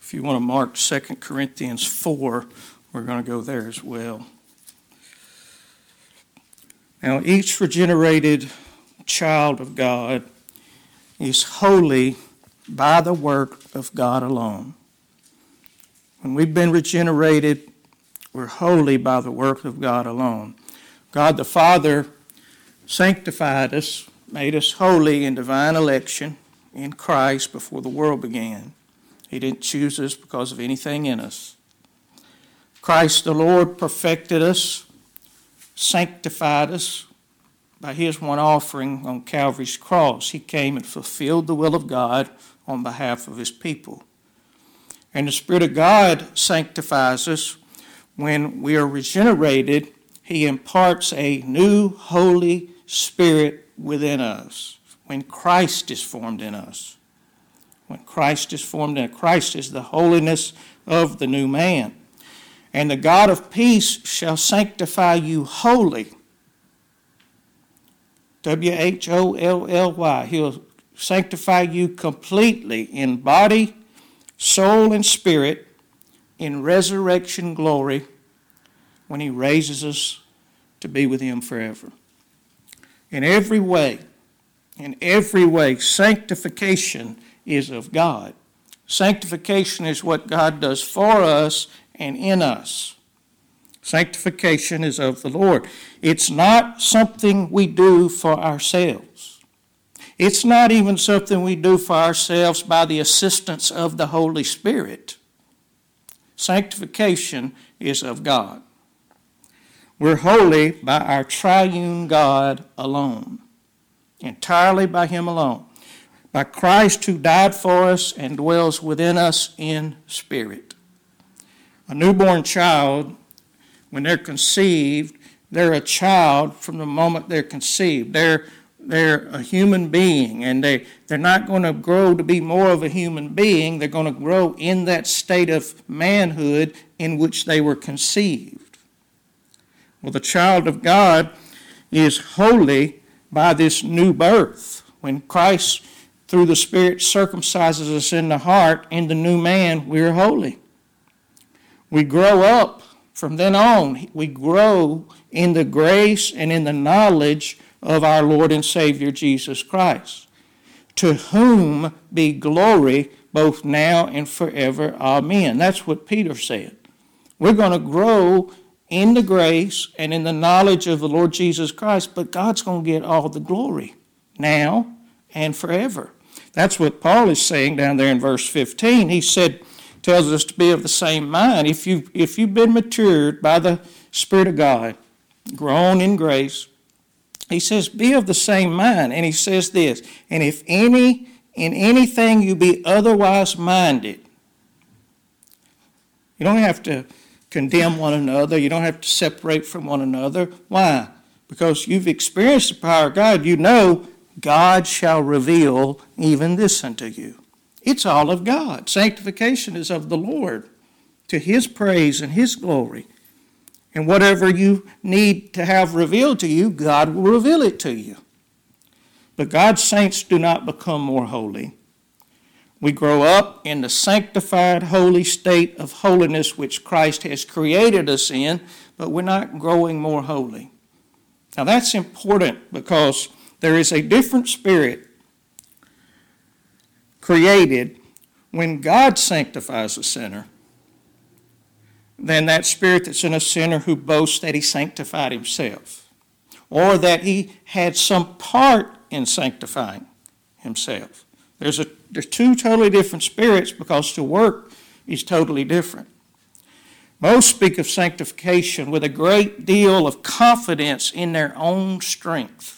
If you want to mark 2 Corinthians 4, we're going to go there as well. Now, each regenerated child of God is holy by the work of God alone. When we've been regenerated, we're holy by the work of God alone. God the Father sanctified us, made us holy in divine election in Christ before the world began. He didn't choose us because of anything in us. Christ the Lord perfected us, sanctified us by his one offering on Calvary's cross. He came and fulfilled the will of God on behalf of his people. And the Spirit of God sanctifies us. When we are regenerated, he imparts a new Holy Spirit within us when Christ is formed in us. When Christ is formed in us, Christ is the holiness of the new man. And the God of peace shall sanctify you wholly. W-H-O-L-L-Y. He'll sanctify you completely in body, soul, and spirit in resurrection glory when he raises us to be with him forever. In every way, sanctification is of God. Sanctification is what God does for us and in us. Sanctification is of the Lord. It's not something we do for ourselves. It's not even something we do for ourselves by the assistance of the Holy Spirit. Sanctification is of God. We're holy by our triune God alone, entirely by him alone, by Christ who died for us and dwells within us in spirit. A newborn child, when they're conceived, they're a child from the moment they're conceived. They're a human being, and they're not going to grow to be more of a human being. They're going to grow in that state of manhood in which they were conceived. Well, the child of God is holy by this new birth. When Christ, through the Spirit, circumcises us in the heart, in the new man, we're holy. We grow up from then on. We grow in the grace and in the knowledge of our Lord and Savior Jesus Christ, to whom be glory both now and forever. Amen. That's what Peter said. We're going to grow in the grace and in the knowledge of the Lord Jesus Christ, but God's going to get all the glory now and forever. That's what Paul is saying down there in verse 15. He tells us to be of the same mind. If you've been matured by the Spirit of God, grown in grace, he says, be of the same mind. And he says this, and if in anything you be otherwise minded, you don't have to condemn one another. You don't have to separate from one another. Why? Because you've experienced the power of God. You know God shall reveal even this unto you. It's all of God. Sanctification is of the Lord, to his praise and his glory. And whatever you need to have revealed to you, God will reveal it to you. But God's saints do not become more holy. We grow up in the sanctified, holy state of holiness which Christ has created us in, but we're not growing more holy. Now that's important because there is a different spirit created when God sanctifies a sinner than that spirit that's in a sinner who boasts that he sanctified himself, or that he had some part in sanctifying himself. There's two totally different spirits because the work is totally different. Most speak of sanctification with a great deal of confidence in their own strength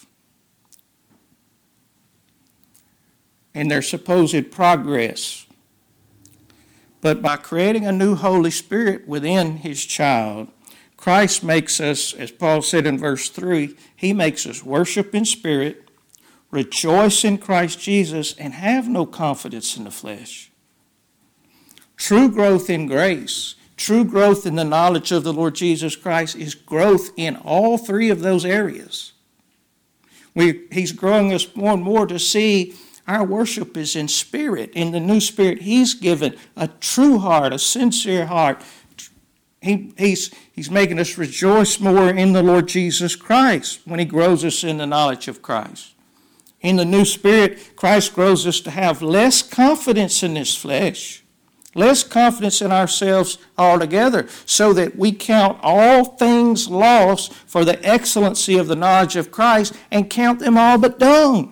and their supposed progress. But by creating a new Holy Spirit within his child, Christ makes us, as Paul said in verse 3, he makes us worship in spirit, rejoice in Christ Jesus, and have no confidence in the flesh. True growth in grace, true growth in the knowledge of the Lord Jesus Christ is growth in all three of those areas. He's growing us more and more to see Our worship is in spirit. In the new spirit, He's given a true heart, a sincere heart. He's making us rejoice more in the Lord Jesus Christ when He grows us in the knowledge of Christ. In the new spirit, Christ grows us to have less confidence in this flesh, less confidence in ourselves altogether, so that we count all things lost for the excellency of the knowledge of Christ and count them all but dung.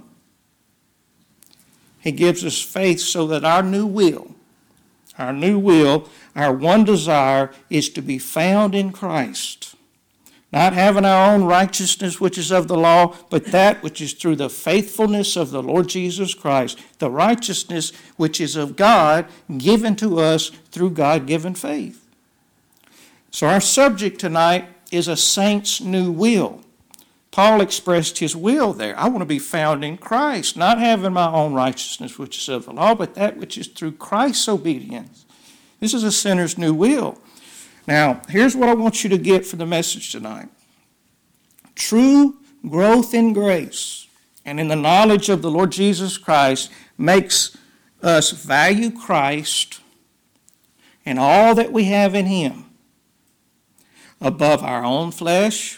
He gives us faith so that our new will, our one desire is to be found in Christ. Not having our own righteousness which is of the law, but that which is through the faithfulness of the Lord Jesus Christ, the righteousness which is of God given to us through God-given faith. So our subject tonight is a saint's new will. Paul expressed his will there. I want to be found in Christ, not having my own righteousness which is of the law, but that which is through Christ's obedience. This is a sinner's new will. Now, here's what I want you to get from the message tonight. True growth in grace and in the knowledge of the Lord Jesus Christ makes us value Christ and all that we have in Him above our own flesh,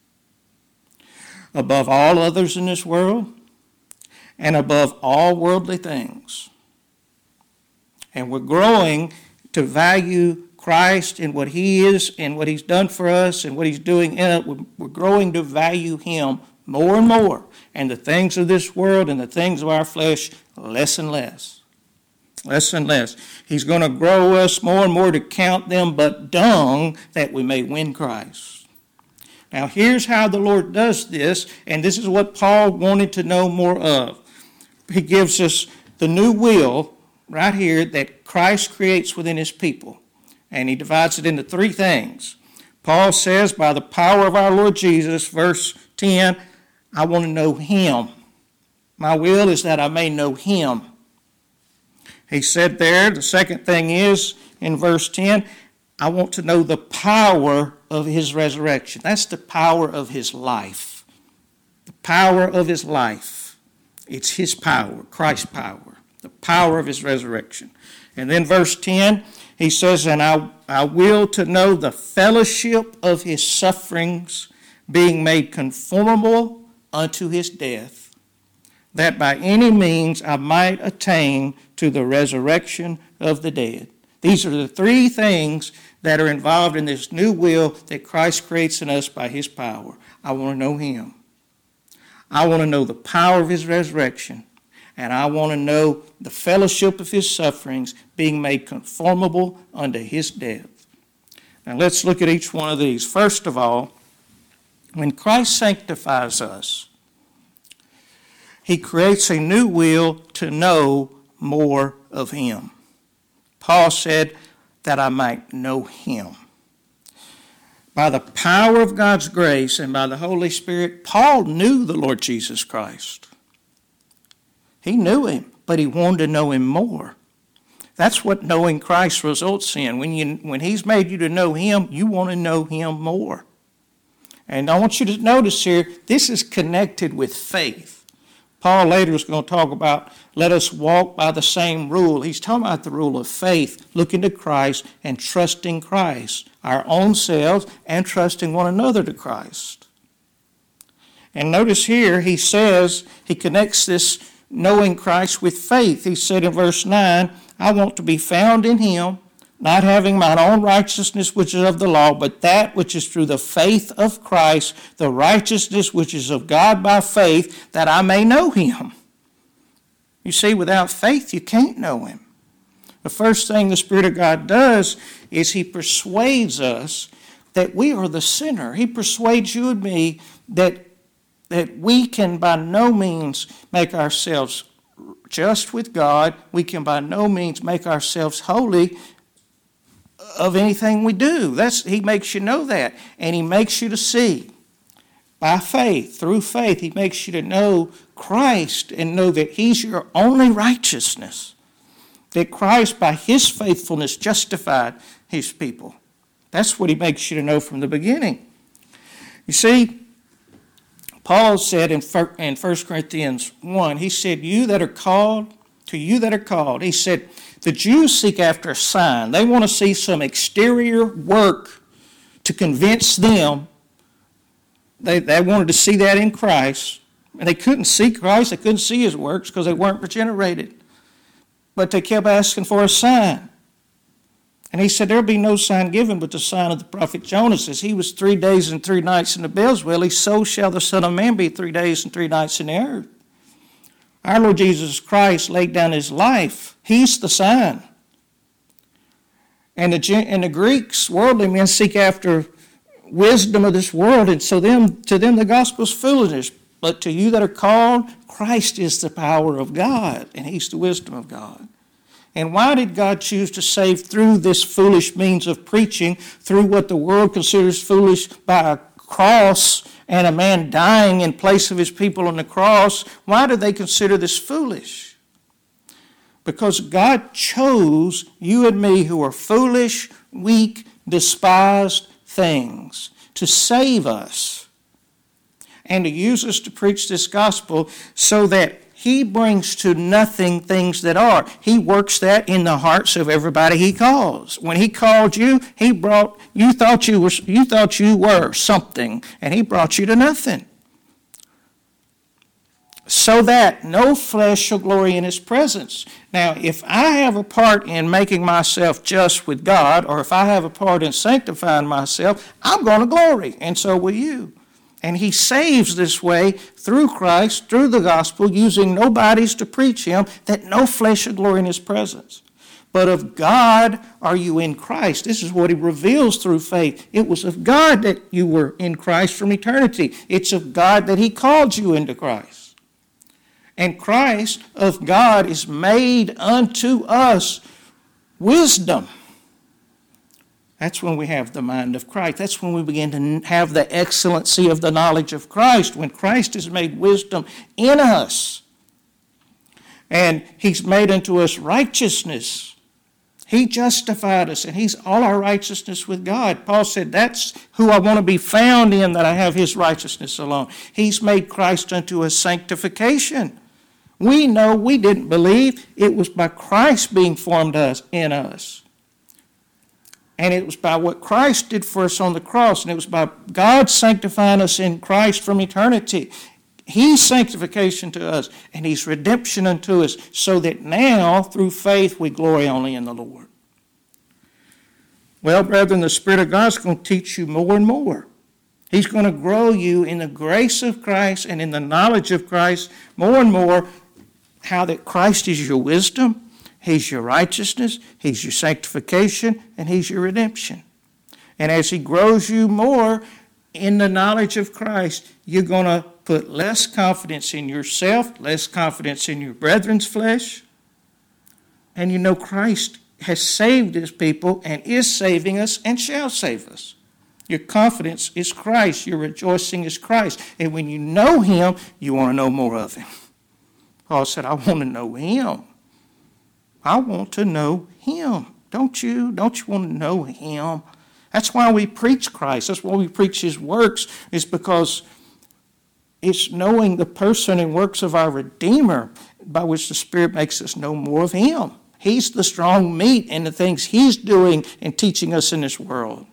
above all others in this world, and above all worldly things. And we're growing to value Christ and what He is and what He's done for us and what He's doing in it. We're growing to value Him more and more, and the things of this world and the things of our flesh less and less. Less and less. He's going to grow us more and more to count them but dung, that we may win Christ. Now here's how the Lord does this, and this is what Paul wanted to know more of. He gives us the new will right here that Christ creates within His people. And He divides it into three things. Paul says, by the power of our Lord Jesus, verse 10, I want to know Him. My will is that I may know Him. He said there, the second thing is, in verse 10, I want to know the power of His resurrection. That's the power of His life. The power of His life. It's His power, Christ's power. The power of His resurrection. And then verse 10, he says, and I will to know the fellowship of His sufferings, being made conformable unto His death, that by any means I might attain to the resurrection of the dead. These are the three things that are involved in this new will that Christ creates in us by His power. I want to know Him. I want to know the power of His resurrection. And I want to know the fellowship of His sufferings, being made conformable unto His death. Now let's look at each one of these. First of all, when Christ sanctifies us, He creates a new will to know more of Him. Paul said that I might know Him. By the power of God's grace and by the Holy Spirit, Paul knew the Lord Jesus Christ. He knew Him, but he wanted to know Him more. That's what knowing Christ results in. When He's made you to know Him, you want to know Him more. And I want you to notice here, this is connected with faith. Paul later is going to talk about, let us walk by the same rule. He's talking about the rule of faith, looking to Christ and trusting Christ, our own selves, and trusting one another to Christ. And notice here, he says, he connects this knowing Christ with faith. He said in verse 9, I want to be found in Him, not having mine own righteousness which is of the law, but that which is through the faith of Christ, the righteousness which is of God by faith, that I may know Him. You see, without faith you can't know Him. The first thing the Spirit of God does is He persuades us that we are the sinner. He persuades you and me that we can by no means make ourselves just with God. We can by no means make ourselves holy of anything we do. He makes you know that. And He makes you to see. By faith, through faith, He makes you to know Christ and know that He's your only righteousness. That Christ, by His faithfulness, justified His people. That's what He makes you to know from the beginning. You see, Paul said in 1 Corinthians 1, he said, to you that are called, he said, the Jews seek after a sign. They want to see some exterior work to convince them. They wanted to see that in Christ. And they couldn't see Christ. They couldn't see his works because they weren't regenerated. But they kept asking for a sign. And he said, there'll be no sign given but the sign of the prophet Jonas. As he was 3 days and 3 nights in the bells well, so shall the Son of Man be 3 days and 3 nights in the earth. Our Lord Jesus Christ laid down his life. He's the sign. And the Greeks, worldly men, seek after wisdom of this world, and so to them the gospel is foolishness. But to you that are called, Christ is the power of God, and he's the wisdom of God. And why did God choose to save through this foolish means of preaching, through what the world considers foolish by a cross and a man dying in place of his people on the cross? Why do they consider this foolish? Because God chose you and me, who are foolish, weak, despised things, to save us and to use us to preach this gospel, so that he brings to nothing things that are. He works that in the hearts of everybody he calls. When he called you, you thought you were something, and he brought you to nothing. So that no flesh shall glory in his presence. Now, if I have a part in making myself just with God, or if I have a part in sanctifying myself, I'm going to glory, and so will you. And he saves this way through Christ, through the gospel, using nobodies to preach him, that no flesh should glory in his presence. But of God are you in Christ. This is what he reveals through faith. It was of God that you were in Christ from eternity. It's of God that he called you into Christ. And Christ of God is made unto us wisdom. That's when we have the mind of Christ. That's when we begin to have the excellency of the knowledge of Christ, when Christ is made wisdom in us. And he's made unto us righteousness. He justified us, and he's all our righteousness with God. Paul said, that's who I want to be found in, that I have his righteousness alone. He's made Christ unto us sanctification. We know we didn't believe. It was by Christ being formed in us. And it was by what Christ did for us on the cross, and it was by God sanctifying us in Christ from eternity. He's sanctification to us, and he's redemption unto us, so that now, through faith, we glory only in the Lord. Well, brethren, the Spirit of God is going to teach you more and more. He's going to grow you in the grace of Christ and in the knowledge of Christ more and more, how that Christ is your wisdom, he's your righteousness, he's your sanctification, and he's your redemption. And as he grows you more in the knowledge of Christ, you're going to put less confidence in yourself, less confidence in your brethren's flesh. And you know Christ has saved his people and is saving us and shall save us. Your confidence is Christ. Your rejoicing is Christ. And when you know him, you want to know more of him. Paul said, I want to know him. I want to know him. Don't you? Don't you want to know him? That's why we preach Christ. That's why we preach his works, is because it's knowing the person and works of our Redeemer, by which the Spirit makes us know more of him. He's the strong meat in the things he's doing and teaching us in this world.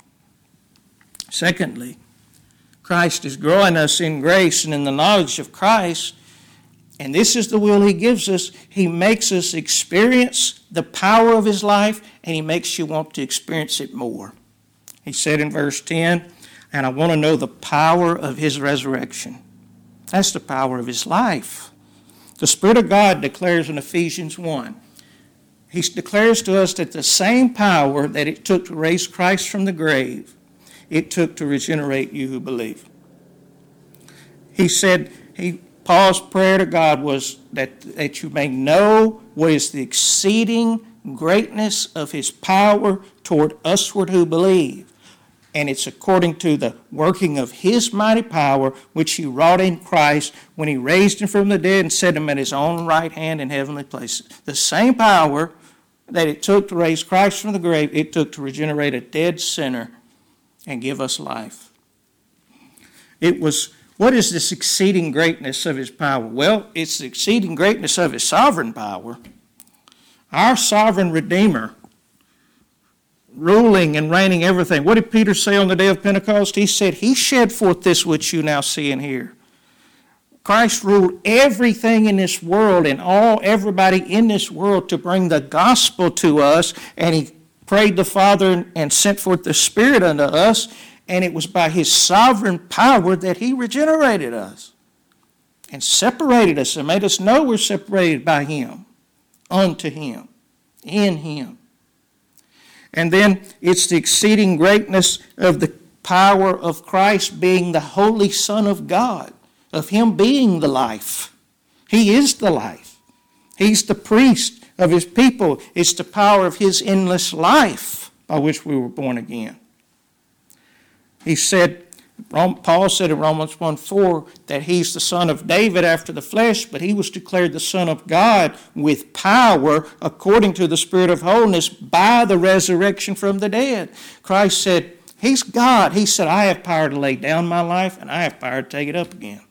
Secondly, Christ is growing us in grace and in the knowledge of Christ. And this is the will he gives us. He makes us experience the power of his life, and he makes you want to experience it more. He said in verse 10, and I want to know the power of his resurrection. That's the power of his life. The Spirit of God declares in Ephesians 1, he declares to us that the same power that it took to raise Christ from the grave, it took to regenerate you who believe. He said, Paul's prayer to God was that you may know what is the exceeding greatness of his power toward usward who believe. And it's according to the working of his mighty power, which he wrought in Christ when he raised him from the dead and set him at his own right hand in heavenly places. The same power that it took to raise Christ from the grave, it took to regenerate a dead sinner and give us life. It was What is this exceeding greatness of his power? Well, it's the exceeding greatness of his sovereign power. Our sovereign Redeemer, ruling and reigning everything. What did Peter say on the day of Pentecost? He said, he shed forth this which you now see and hear. Christ ruled everything in this world and everybody in this world to bring the gospel to us, and he prayed the Father and sent forth the Spirit unto us, and it was by his sovereign power that he regenerated us and separated us and made us know we're separated by him, unto him, in him. And then it's the exceeding greatness of the power of Christ being the Holy Son of God, of him being the life. He is the life. He's the priest of his people. It's the power of his endless life by which we were born again. He said, Paul said in Romans 1:4 that he's the son of David after the flesh, but he was declared the Son of God with power according to the Spirit of holiness by the resurrection from the dead. Christ said, he's God. He said, I have power to lay down my life and I have power to take it up again.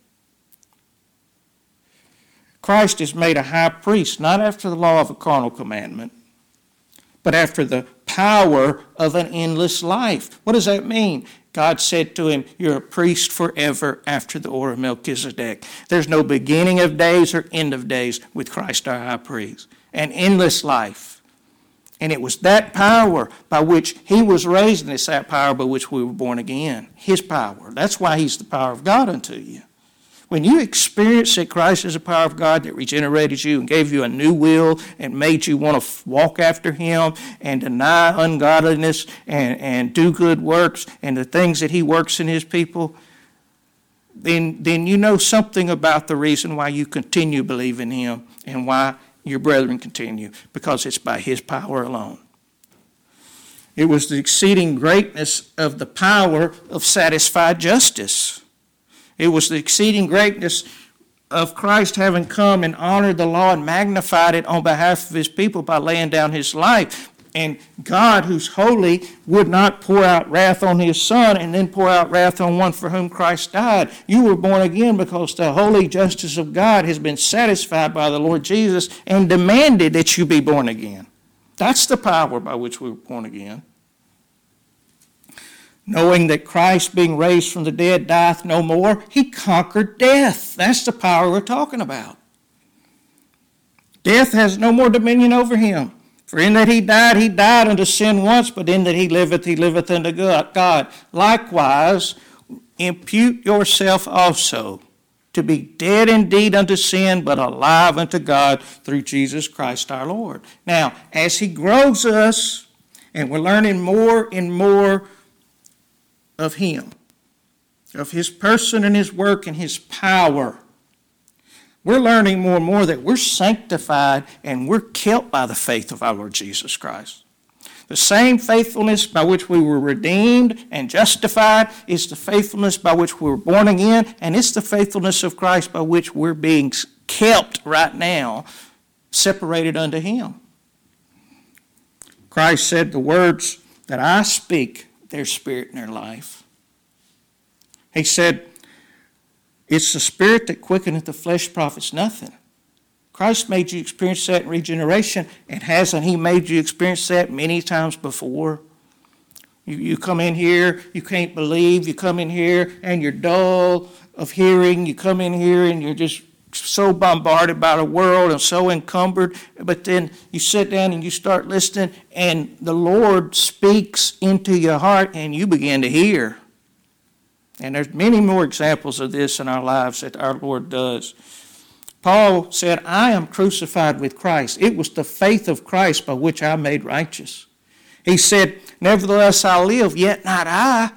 Christ is made a high priest, not after the law of a carnal commandment, but after the power of an endless life. What does that mean? God said to him, you're a priest forever after the order of Melchizedek. There's no beginning of days or end of days with Christ our high priest. An endless life. And it was that power by which he was raised, and it's that power by which we were born again. His power. That's why he's the power of God unto you. When you experience that Christ is the power of God that regenerated you and gave you a new will and made you want to walk after him and deny ungodliness and do good works and the things that he works in his people, then you know something about the reason why you continue believing him and why your brethren continue, because it's by his power alone. It was the exceeding greatness of the power of satisfied justice. It was the exceeding greatness of Christ having come and honored the law and magnified it on behalf of his people by laying down his life. And God, who's holy, would not pour out wrath on his Son and then pour out wrath on one for whom Christ died. You were born again because the holy justice of God has been satisfied by the Lord Jesus and demanded that you be born again. That's the power by which we were born again. Knowing that Christ, being raised from the dead, dieth no more, he conquered death. That's the power we're talking about. Death has no more dominion over him. For in that he died unto sin once, but in that he liveth unto God. Likewise, impute yourself also to be dead indeed unto sin, but alive unto God through Jesus Christ our Lord. Now, as he grows us, and we're learning more and more of him, of his person and his work and his power, we're learning more and more that we're sanctified and we're kept by the faith of our Lord Jesus Christ. The same faithfulness by which we were redeemed and justified is the faithfulness by which we were born again, and it's the faithfulness of Christ by which we're being kept right now, separated unto him. Christ said, the words that I speak, their spirit and their life. He said, it's the spirit that quickeneth, the flesh profits nothing. Christ made you experience that in regeneration, and hasn't he made you experience that many times before? You come in here, you can't believe, you come in here and you're dull of hearing, you come in here and you're just so bombarded by the world and so encumbered, but then you sit down and you start listening and the Lord speaks into your heart and you begin to hear. And there's many more examples of this in our lives that our Lord does. Paul said, I am crucified with Christ. It was the faith of Christ by which I made righteous. He said, nevertheless I live, yet not I.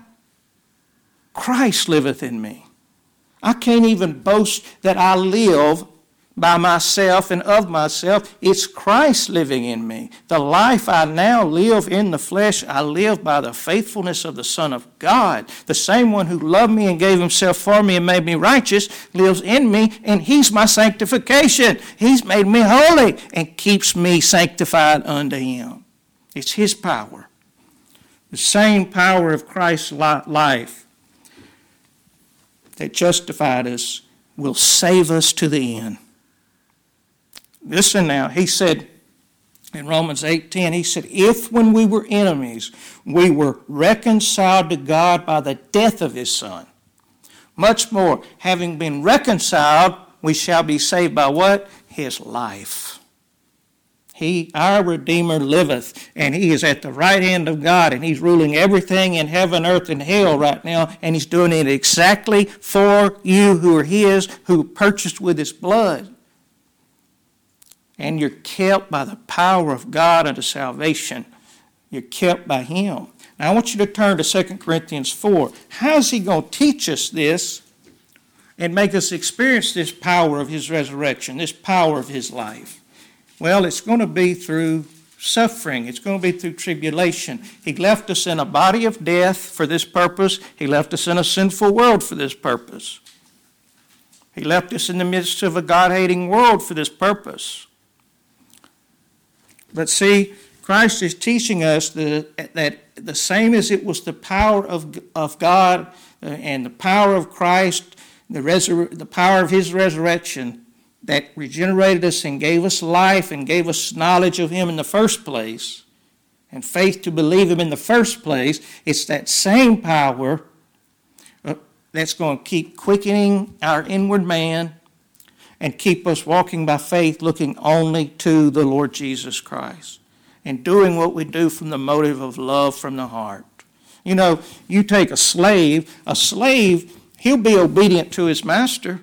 Christ liveth in me. I can't even boast that I live by myself and of myself. It's Christ living in me. The life I now live in the flesh, I live by the faithfulness of the Son of God. The same one who loved me and gave himself for me and made me righteous lives in me, and he's my sanctification. He's made me holy and keeps me sanctified unto him. It's his power. The same power of Christ's life that justified us will save us to the end. Listen now, he said in Romans 8:10, he said, if when we were enemies, we were reconciled to God by the death of his Son, much more, having been reconciled, we shall be saved by what? His life. He, our Redeemer, liveth, and he is at the right hand of God, and he's ruling everything in heaven, earth, and hell right now, and he's doing it exactly for you who are his, who purchased with his blood. And you're kept by the power of God unto salvation. You're kept by him. Now I want you to turn to 2 Corinthians 4. How is he going to teach us this and make us experience this power of his resurrection, this power of his life? Well, it's going to be through suffering. It's going to be through tribulation. He left us in a body of death for this purpose. He left us in a sinful world for this purpose. He left us in the midst of a God-hating world for this purpose. But see, Christ is teaching us that the same as it was the power of God and the power of Christ, the power of his resurrection, that regenerated us and gave us life and gave us knowledge of him in the first place and faith to believe him in the first place, it's that same power that's going to keep quickening our inward man and keep us walking by faith, looking only to the Lord Jesus Christ and doing what we do from the motive of love from the heart. You know, you take a slave, he'll be obedient to his master.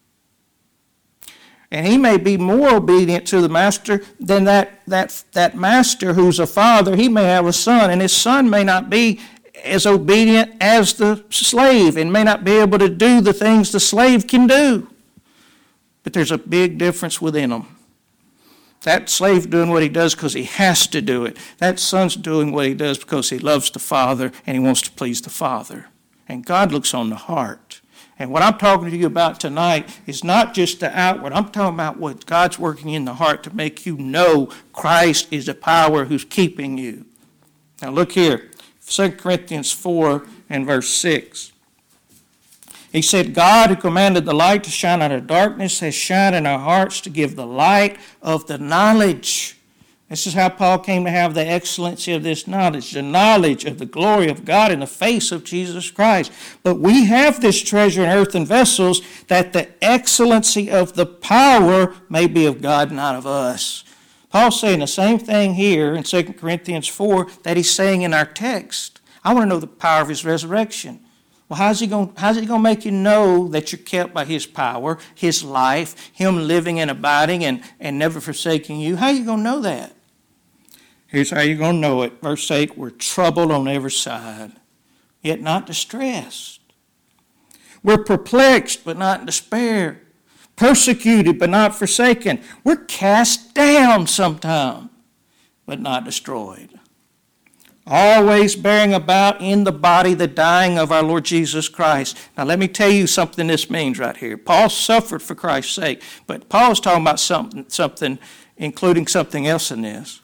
And he may be more obedient to the master than that master who's a father. He may have a son, and his son may not be as obedient as the slave and may not be able to do the things the slave can do. But there's a big difference within them. That slave doing what he does because he has to do it. That son's doing what he does because he loves the Father and he wants to please the Father. And God looks on the heart. And what I'm talking to you about tonight is not just the outward. I'm talking about what God's working in the heart to make you know Christ is the power who's keeping you. Now look here, 2 Corinthians 4 and verse 6. He said, God who commanded the light to shine out of darkness has shined in our hearts to give the light of the knowledge. This is how Paul came to have the excellency of this knowledge, the knowledge of the glory of God in the face of Jesus Christ. But we have this treasure in earthen vessels that the excellency of the power may be of God, not of us. Paul's saying the same thing here in 2 Corinthians 4 that he's saying in our text. I want to know the power of his resurrection. Well, how's he going to make you know that you're kept by his power, his life, him living and abiding and never forsaking you? How are you going to know that? Here's how you're going to know it. Verse 8, we're troubled on every side, yet not distressed. We're perplexed, but not in despair. Persecuted, but not forsaken. We're cast down sometime, but not destroyed. Always bearing about in the body the dying of our Lord Jesus Christ. Now let me tell you something this means right here. Paul suffered for Christ's sake, but Paul's talking about something including something else in this.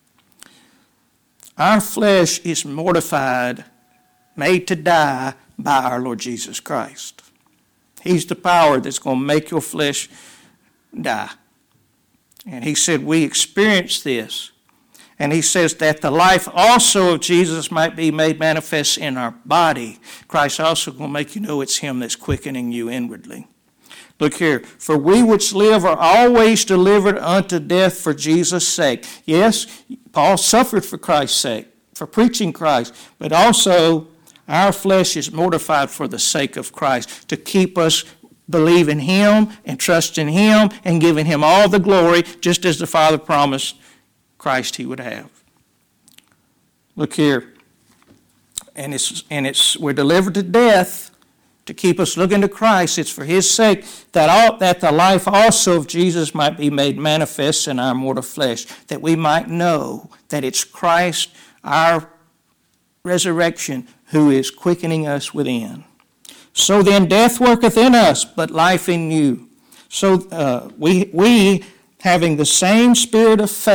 Our flesh is mortified, made to die by our Lord Jesus Christ. He's the power that's going to make your flesh die. And he said we experience this. And he says that the life also of Jesus might be made manifest in our body. Christ also going to make you know it's him that's quickening you inwardly. Look here. For we which live are always delivered unto death for Jesus' sake. Yes, Paul suffered for Christ's sake, for preaching Christ. But also our flesh is mortified for the sake of Christ, to keep us believing him and trusting him and giving him all the glory, just as the Father promised Christ he would have. Look here. And we're delivered to death to keep us looking to Christ. It's for his sake that the life also of Jesus might be made manifest in our mortal flesh, that we might know that it's Christ, our resurrection, who is quickening us within. So then death worketh in us, but life in you. So we having the same spirit of faith,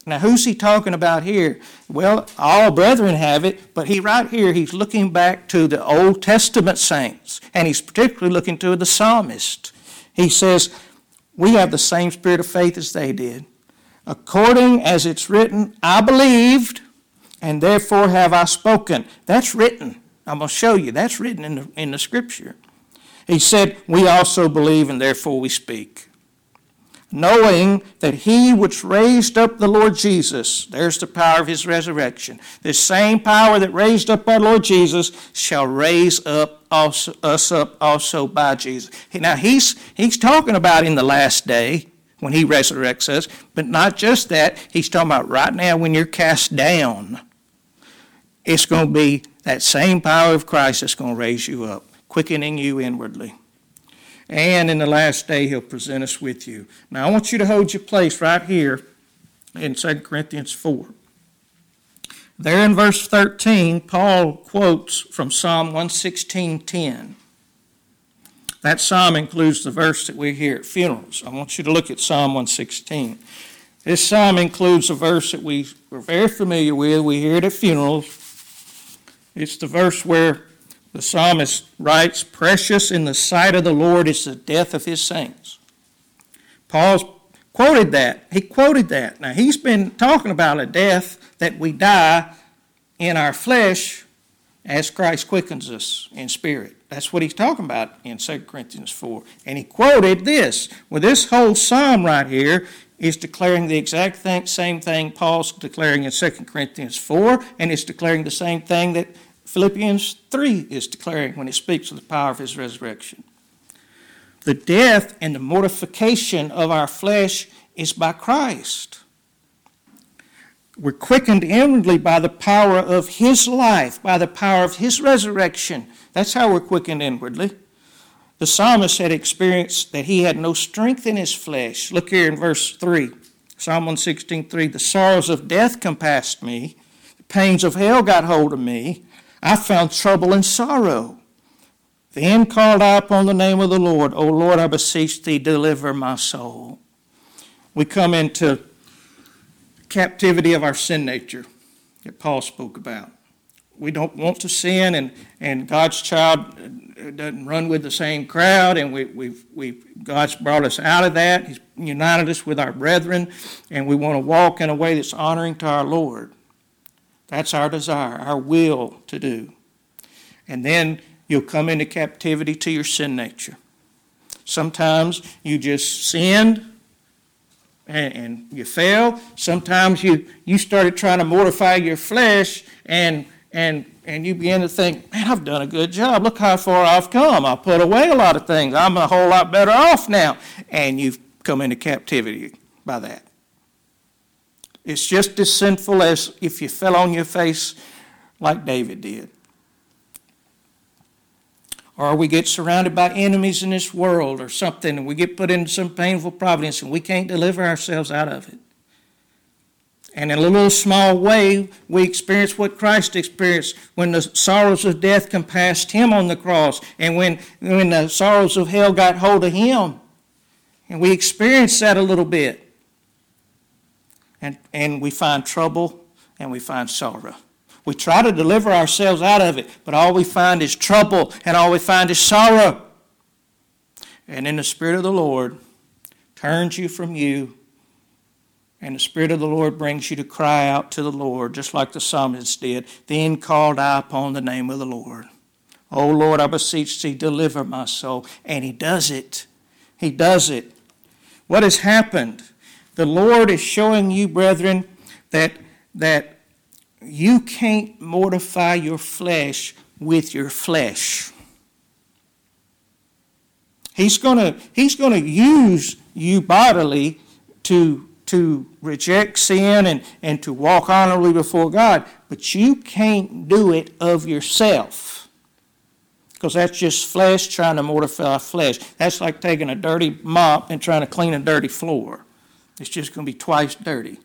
Now, who's he talking about here? Well, all brethren have it, but right here, he's looking back to the Old Testament saints, and he's particularly looking to the psalmist. He says, we have the same spirit of faith as they did. According as it's written, I believed, and therefore have I spoken. That's written. I'm going to show you. That's written in the Scripture. He said, we also believe, and therefore we speak. Knowing that he which raised up the Lord Jesus, there's the power of his resurrection, the same power that raised up our Lord Jesus shall raise up us up also by Jesus. Now he's talking about in the last day when he resurrects us, but not just that. He's talking about right now when you're cast down. It's going to be that same power of Christ that's going to raise you up, quickening you inwardly. And in the last day, he'll present us with you. Now, I want you to hold your place right here in 2 Corinthians 4. There in verse 13, Paul quotes from Psalm 116:10. That psalm includes the verse that we hear at funerals. I want you to look at Psalm 116. This psalm includes a verse that we're very familiar with. We hear it at funerals. It's the verse where the psalmist writes, precious in the sight of the Lord is the death of his saints. Paul quoted that. He quoted that. Now, he's been talking about a death that we die in our flesh as Christ quickens us in spirit. That's what he's talking about in 2 Corinthians 4. And he quoted this. Well, this whole psalm right here is declaring the exact same thing Paul's declaring in 2 Corinthians 4, and it's declaring the same thing that Philippians 3 is declaring when it speaks of the power of his resurrection. The death and the mortification of our flesh is by Christ. We're quickened inwardly by the power of his life, by the power of his resurrection. That's how we're quickened inwardly. The psalmist had experienced that he had no strength in his flesh. Look here in verse 3, Psalm 116:3. The sorrows of death compassed me. The pains of hell got hold of me. I found trouble and sorrow. Then called I upon the name of the Lord. O Lord, I beseech thee, deliver my soul. We come into captivity of our sin nature that Paul spoke about. We don't want to sin, and God's child doesn't run with the same crowd, and God's brought us out of that. He's united us with our brethren, and we want to walk in a way that's honoring to our Lord. That's our desire, our will to do. And then you'll come into captivity to your sin nature. Sometimes you just sinned and you fell. Sometimes you started trying to mortify your flesh and you begin to think, man, I've done a good job. Look how far I've come. I put away a lot of things. I'm a whole lot better off now. And you've come into captivity by that. It's just as sinful as if you fell on your face like David did. Or we get surrounded by enemies in this world or something, and we get put into some painful providence, and we can't deliver ourselves out of it. And in a little small way, we experience what Christ experienced when the sorrows of death compassed him on the cross, and when the sorrows of hell got hold of him. And we experience that a little bit. And we find trouble and we find sorrow. We try to deliver ourselves out of it, but all we find is trouble and all we find is sorrow. And then the Spirit of the Lord turns you from you, and the Spirit of the Lord brings you to cry out to the Lord, just like the psalmist did. Then called I upon the name of the Lord. O Lord, I beseech thee, deliver my soul. And he does it. He does it. What has happened? The Lord is showing you, brethren, that you can't mortify your flesh with your flesh. He's going to use you bodily to reject sin and to walk honorably before God, but you can't do it of yourself, because that's just flesh trying to mortify flesh. That's like taking a dirty mop and trying to clean a dirty floor. It's just going to be twice dirty.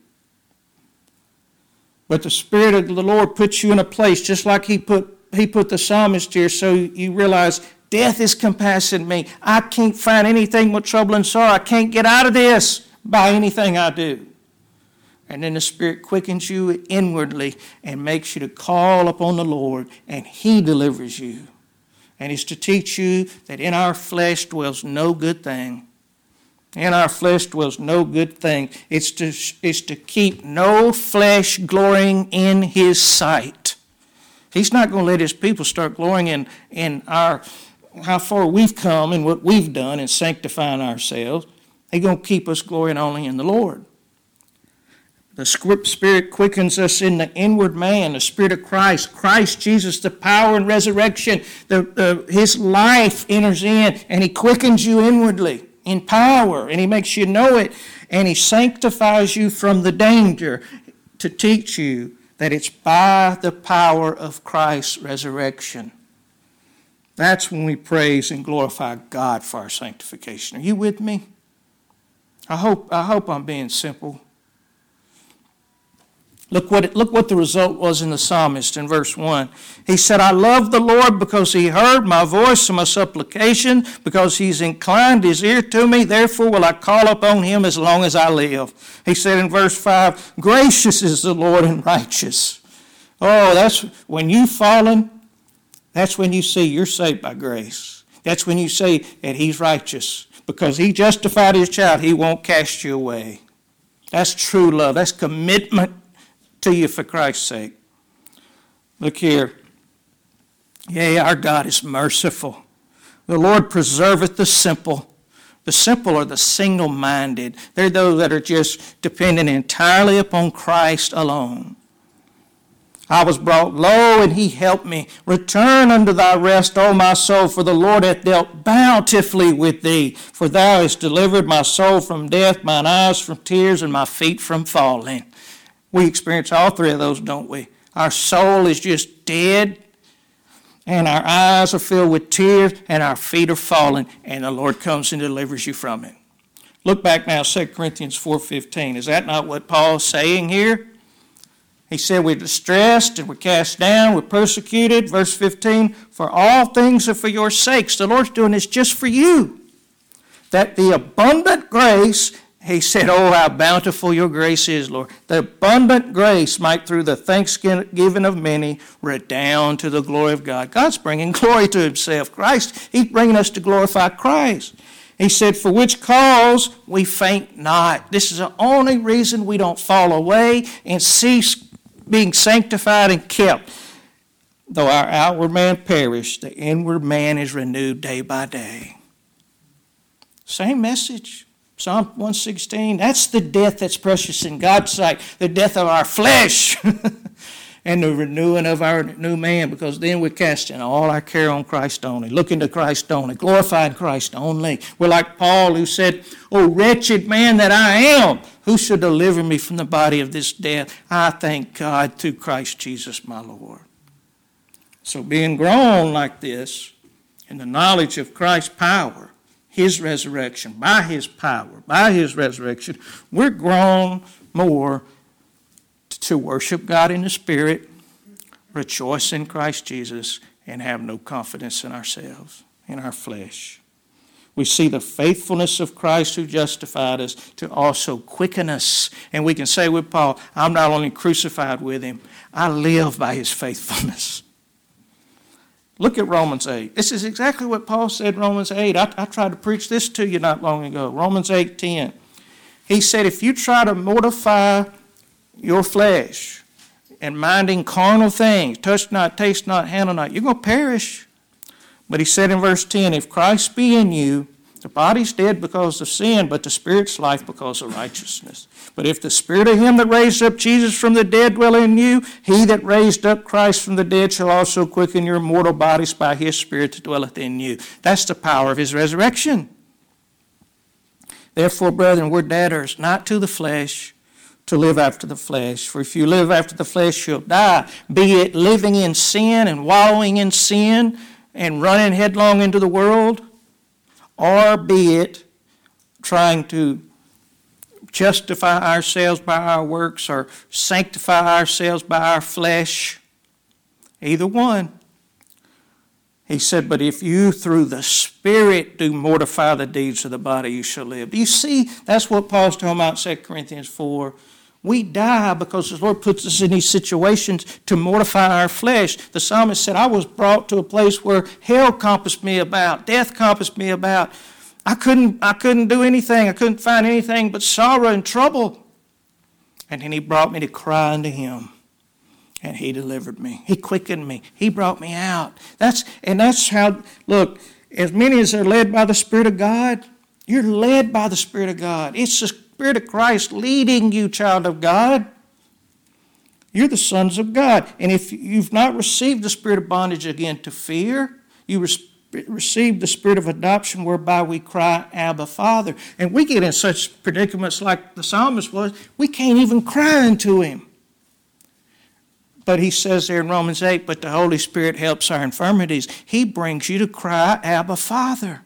But the Spirit of the Lord puts you in a place just like He put the psalmist here, so you realize death is compassing me. I can't find anything but trouble and sorrow. I can't get out of this by anything I do. And then the Spirit quickens you inwardly and makes you to call upon the Lord, and He delivers you. And it's to teach you that in our flesh dwells no good thing. In our flesh dwells no good thing. It's to keep no flesh glorying in His sight. He's not going to let His people start glorying in how far we've come and what we've done in sanctifying ourselves. He's going to keep us glorying only in the Lord. The Spirit quickens us in the inward man, the Spirit of Christ Jesus, the power and resurrection. His life enters in, and He quickens you inwardly in power, and He makes you know it, and He sanctifies you from the danger to teach you that it's by the power of Christ's resurrection. That's when we praise and glorify God for our sanctification. Are you with me? I hope I'm being simple. Look what the result was in the psalmist in verse 1. He said, I love the Lord because He heard my voice and my supplication, because He's inclined His ear to me. Therefore will I call upon Him as long as I live. He said in verse 5, gracious is the Lord and righteous. Oh, that's when you've fallen, that's when you see you're saved by grace. That's when you say that He's righteous. Because He justified His child, He won't cast you away. That's true love. That's commitment to you for Christ's sake. Look here. Yea, our God is merciful. The Lord preserveth the simple. The simple are the single-minded. They're those that are just dependent entirely upon Christ alone. I was brought low, and He helped me. Return unto thy rest, O my soul, for the Lord hath dealt bountifully with thee. For thou hast delivered my soul from death, mine eyes from tears, and my feet from falling. We experience all three of those, don't we? Our soul is just dead, and our eyes are filled with tears, and our feet are falling, and the Lord comes and delivers you from it. Look back now, 2 Corinthians 4:15. Is that not what Paul's saying here? He said we're distressed and we're cast down, we're persecuted. Verse 15, for all things are for your sakes. The Lord's doing this just for you. That the abundant grace, He said, oh, how bountiful your grace is, Lord. The abundant grace might, through the thanksgiving of many, redound to the glory of God. God's bringing glory to Himself. He's bringing us to glorify Christ. He said, for which cause we faint not. This is the only reason we don't fall away and cease being sanctified and kept. Though our outward man perish, the inward man is renewed day by day. Same message. Psalm 116, that's the death that's precious in God's sight, the death of our flesh and the renewing of our new man, because then we're casting all our care on Christ only, looking to Christ only, glorifying Christ only. We're like Paul, who said, oh, wretched man that I am, who shall deliver me from the body of this death? I thank God through Christ Jesus my Lord. So being grown like this in the knowledge of Christ's power, His resurrection, by His power, by His resurrection, we're grown more to worship God in the Spirit, rejoice in Christ Jesus, and have no confidence in ourselves, in our flesh. We see the faithfulness of Christ who justified us to also quicken us. And we can say with Paul, I'm not only crucified with Him, I live by His faithfulness. Look at Romans 8. This is exactly what Paul said in Romans 8. I tried to preach this to you not long ago. Romans 8:10. He said, if you try to mortify your flesh and minding carnal things, touch not, taste not, handle not, you're going to perish. But he said in verse 10, if Christ be in you, the body's dead because of sin, but the Spirit's life because of righteousness. But if the Spirit of Him that raised up Jesus from the dead dwell in you, He that raised up Christ from the dead shall also quicken your mortal bodies by His Spirit that dwelleth in you. That's the power of His resurrection. Therefore, brethren, we're debtors, not to the flesh, to live after the flesh. For if you live after the flesh, you'll die. Be it living in sin and wallowing in sin and running headlong into the world, or be it trying to justify ourselves by our works or sanctify ourselves by our flesh. Either one. He said, but if you through the Spirit do mortify the deeds of the body, you shall live. Do you see? That's what Paul's talking about in 2 Corinthians 4, We die because the Lord puts us in these situations to mortify our flesh. The psalmist said, I was brought to a place where hell compassed me about, death compassed me about. I couldn't do anything. I couldn't find anything but sorrow and trouble. And then he brought me to cry unto him. And he delivered me. He quickened me. He brought me out. That's how, look, as many as are led by the Spirit of God, you're led by the Spirit of God. It's the Spirit of Christ leading you, child of God. You're the sons of God. And if you've not received the spirit of bondage again to fear, you received the spirit of adoption whereby we cry, Abba, Father. And we get in such predicaments like the psalmist was, we can't even cry unto him. But he says there in Romans 8, but the Holy Spirit helps our infirmities. He brings you to cry, Abba, Father.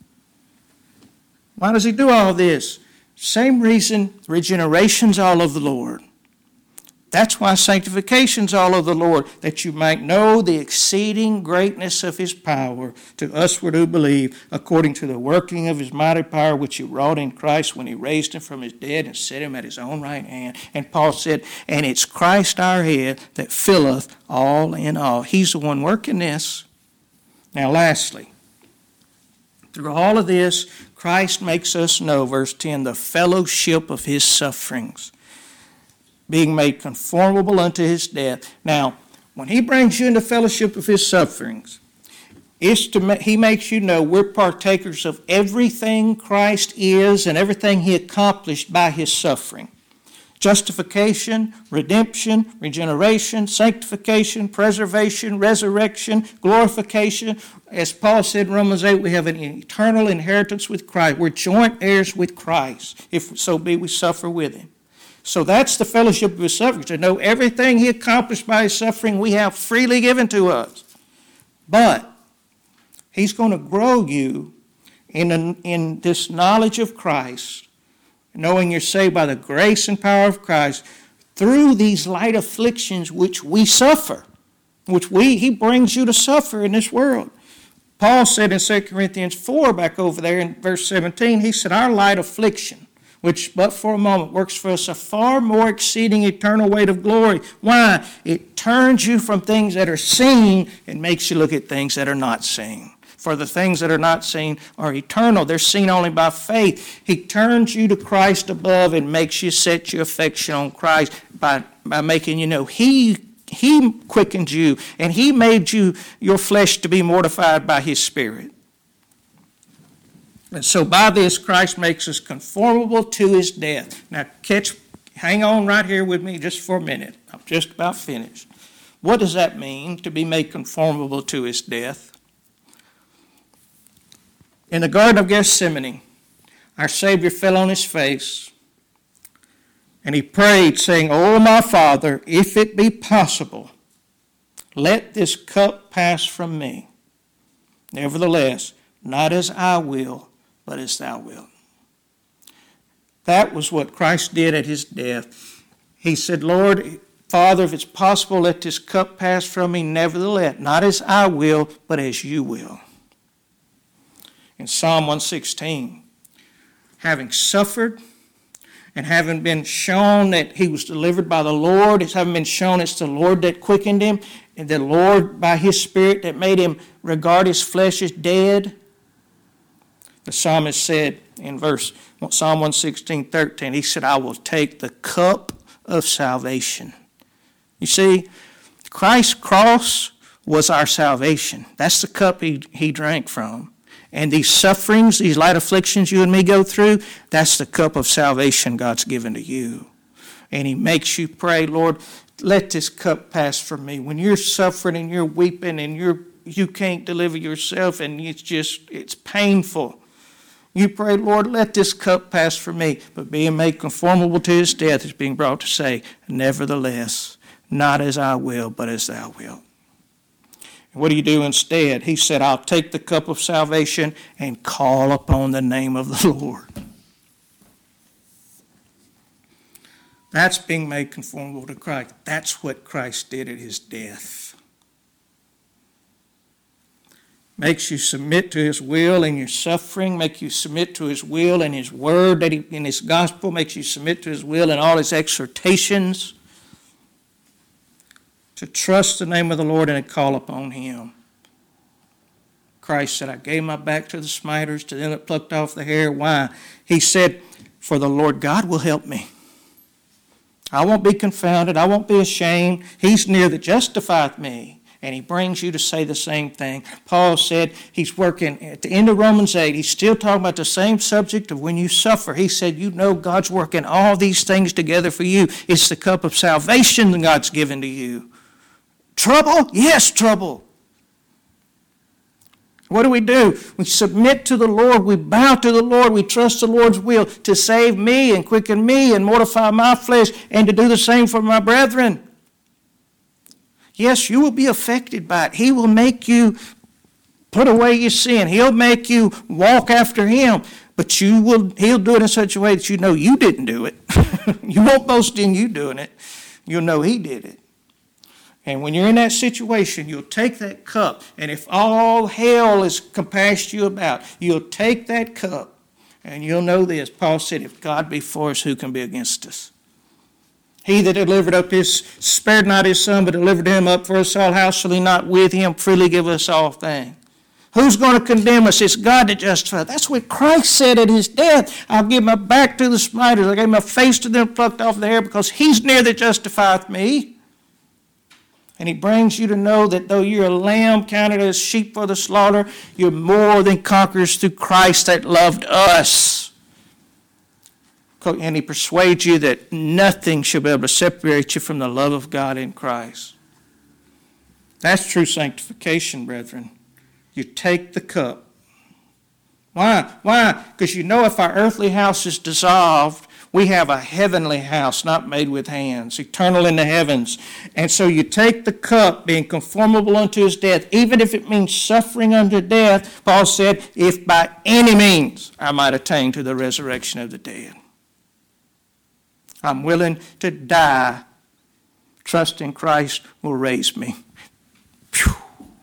Why does he do all this? Same reason regeneration's all of the Lord. That's why sanctification's all of the Lord, that you might know the exceeding greatness of his power to usward who believe, according to the working of his mighty power, which he wrought in Christ when he raised him from his dead and set him at his own right hand. And Paul said, and it's Christ our head that filleth all in all. He's the one working this. Now lastly, through all of this, Christ makes us know, verse 10, the fellowship of his sufferings, being made conformable unto his death. Now, when he brings you into fellowship of his sufferings, he makes you know we're partakers of everything Christ is and everything he accomplished by his suffering. Justification, redemption, regeneration, sanctification, preservation, resurrection, glorification. As Paul said in Romans 8, we have an eternal inheritance with Christ. We're joint heirs with Christ. If so be we suffer with him. So that's the fellowship of his suffering. To know everything he accomplished by his suffering we have freely given to us. But he's going to grow you in this knowledge of Christ, knowing you're saved by the grace and power of Christ through these light afflictions which we suffer, he brings you to suffer in this world. Paul said in 2 Corinthians 4, back over there in verse 17, he said, our light affliction, which but for a moment works for us a far more exceeding eternal weight of glory. Why? It turns you from things that are seen and makes you look at things that are not seen. For the things that are not seen are eternal. They're seen only by faith. He turns you to Christ above and makes you set your affection on Christ by making you know He quickened you and He made you your flesh to be mortified by His Spirit. And so by this, Christ makes us conformable to His death. Now hang on right here with me just for a minute. I'm just about finished. What does that mean, to be made conformable to His death? In the Garden of Gethsemane, our Savior fell on His face, and He prayed, saying, O my Father, if it be possible, let this cup pass from me. Nevertheless, not as I will, but as Thou wilt. That was what Christ did at His death. He said, Lord, Father, if it's possible, let this cup pass from me. Nevertheless, not as I will, but as You will. In Psalm 116, having suffered and having been shown that He was delivered by the Lord, having been shown it's the Lord that quickened Him, and the Lord by His Spirit that made Him regard His flesh as dead, the psalmist said in Psalm 116:13, he said, I will take the cup of salvation. You see, Christ's cross was our salvation. That's the cup he drank from. And these sufferings, these light afflictions you and me go through, that's the cup of salvation God's given to you. And He makes you pray, Lord, let this cup pass from me. When you're suffering and you're weeping and you can't deliver yourself and it's painful, you pray, Lord, let this cup pass from me. But being made conformable to His death is being brought to say, nevertheless, not as I will, but as Thou wilt. What do you do instead? He said, I'll take the cup of salvation and call upon the name of the Lord. That's being made conformable to Christ. That's what Christ did at His death. makes you submit to His will in your suffering, makes you submit to His will in His word, in His gospel, makes you submit to His will in all His exhortations, to trust the name of the Lord and to call upon Him. Christ said, I gave my back to the smiters, to them that plucked off the hair. Why? He said, for the Lord God will help me. I won't be confounded. I won't be ashamed. He's near that justifieth me. And He brings you to say the same thing. Paul said he's working at the end of Romans 8. He's still talking about the same subject of when you suffer. He said, you know God's working all these things together for you. It's the cup of salvation that God's given to you. Trouble? Yes, trouble. What do? We submit to the Lord. We bow to the Lord. We trust the Lord's will to save me and quicken me and mortify my flesh and to do the same for my brethren. Yes, you will be affected by it. He will make you put away your sin. He'll make you walk after Him. But He'll do it in such a way that you know you didn't do it. You won't boast in you doing it. You'll know He did it. And when you're in that situation, you'll take that cup. And if all hell is compassed you about, you'll take that cup. And you'll know this. Paul said, if God be for us, who can be against us? He that spared not His Son, but delivered Him up for us all, how shall He not with Him freely give us all things? Who's going to condemn us? It's God that justifies. That's what Christ said at His death. I'll give my back to the smiters. I gave my face to them plucked off the hair, because He's near that justifieth me. And He brings you to know that though you're a lamb counted as sheep for the slaughter, you're more than conquerors through Christ that loved us. And He persuades you that nothing shall be able to separate you from the love of God in Christ. That's true sanctification, brethren. You take the cup. Why? Why? Because you know if our earthly house is dissolved, we have a heavenly house not made with hands, eternal in the heavens. And so you take the cup, being conformable unto His death, even if it means suffering unto death. Paul said, if by any means I might attain to the resurrection of the dead. I'm willing to die. Trusting Christ will raise me. Whew.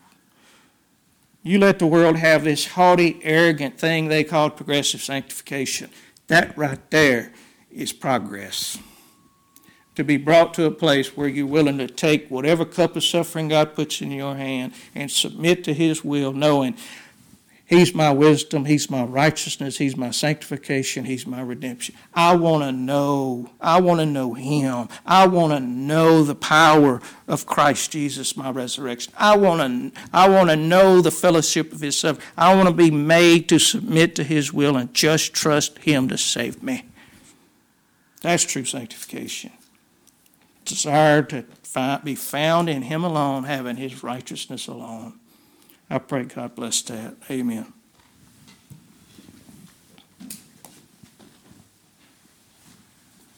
You let the world have this haughty, arrogant thing they call progressive sanctification. That right there is progress. To be brought to a place where you're willing to take whatever cup of suffering God puts in your hand and submit to His will, knowing He's my wisdom, He's my righteousness, He's my sanctification, He's my redemption. I want to know Him. I want to know the power of Christ Jesus, my resurrection. I want to know the fellowship of His suffering. I want to be made to submit to His will and just trust Him to save me. That's true sanctification. Desire to be found in Him alone, having His righteousness alone. I pray God bless that. Amen.